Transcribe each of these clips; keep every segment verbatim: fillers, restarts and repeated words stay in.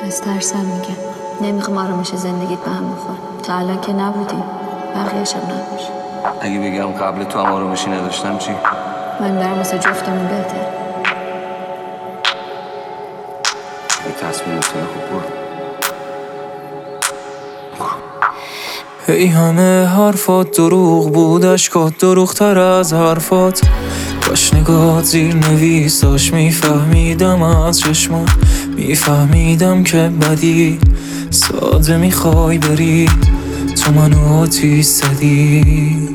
از ترسم میگم نمیخوام آرامش زندگیت به هم بخور. تا الان که نبودیم، بقیه شب نباش. اگه بگم قبل تو هم آرامشی نداشتم چی؟ من دارم واسه جفتمون بهتر. یه تصمیم میتونه خوب برو. ای همه حرفات دروغ بود، اشکات دروغتر از حرفات. باش نگات زیر نویساش میفهمیدم از چشمات، میفهمیدم که بدی ساده میخوای بری، تو منو آتیش زدی.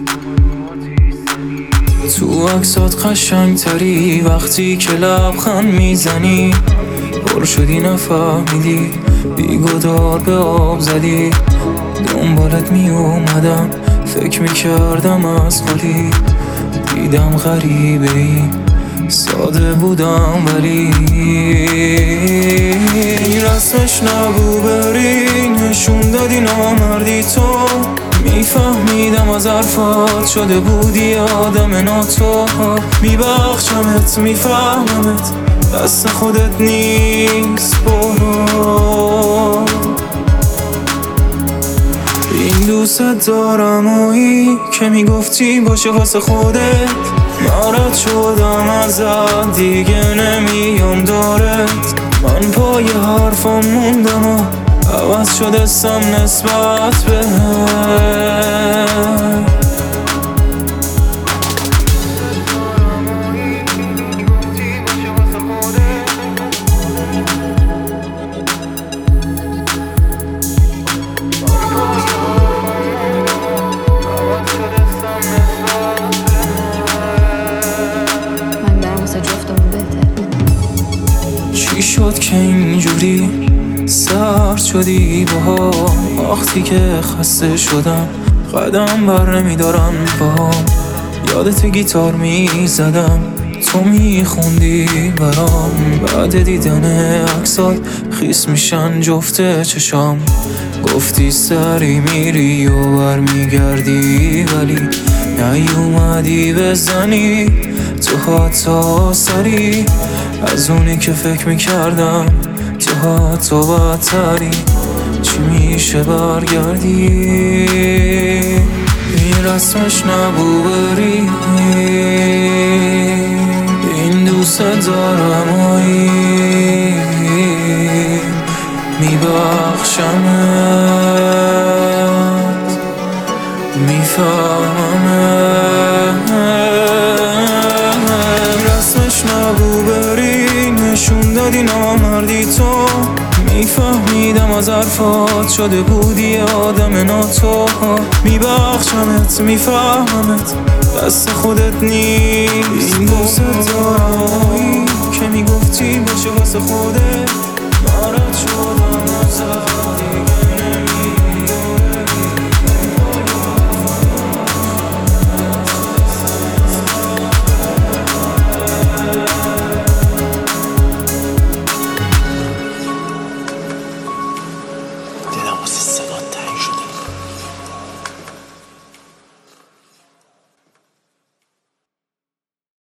تو عکسات قشنگ تری وقتی که لبخند میزنی، پر شدی نفهمیدی بیگدار به آب زدی. دنبالت می اومدم فکر می کردم از خالی، دیدم غریبه ای ساده بودم ولی رسمش نبو بری، نشون دادی نامردی تو. میفهمیدم از حرفات شده بودی آدم ناتو. میبخشمت میفهممت دست خودت نیست برو. این دوست دارم اویی که میگفتی باشه واسه خودت، ناراحت شدم ازت دیگه نمیام دارت. من پای حرفم موندم و عوض شده سم نسبت بهت. چی شد که اینجوری سرد شدی باها؟ وقتی که خسته شدم قدم بر نمیدارم باهم. یادت گیتار میزدم تو میخوندی برام، بعد دیدن عکسات خیس میشن جفت چشام. گفتی سری میری و بر میگردی ولی نیومدی بزنی تو حتی سری از اونی که فکر میکردم. تو حتی بدتری چی میشه برگردی؟ این رسمش نبو بری، این دوست دارم اویی میبخشمت میفهممت. رسمش نبو بری، نشون دادی نامردی تو. میفهمیدم از حرفات شده بودی آدم ناتو. میبخشمت میفهممت دست خودت نیست. این دوست دارم که میگفتی باشه واسه خودت، ناراحت شدم ازت.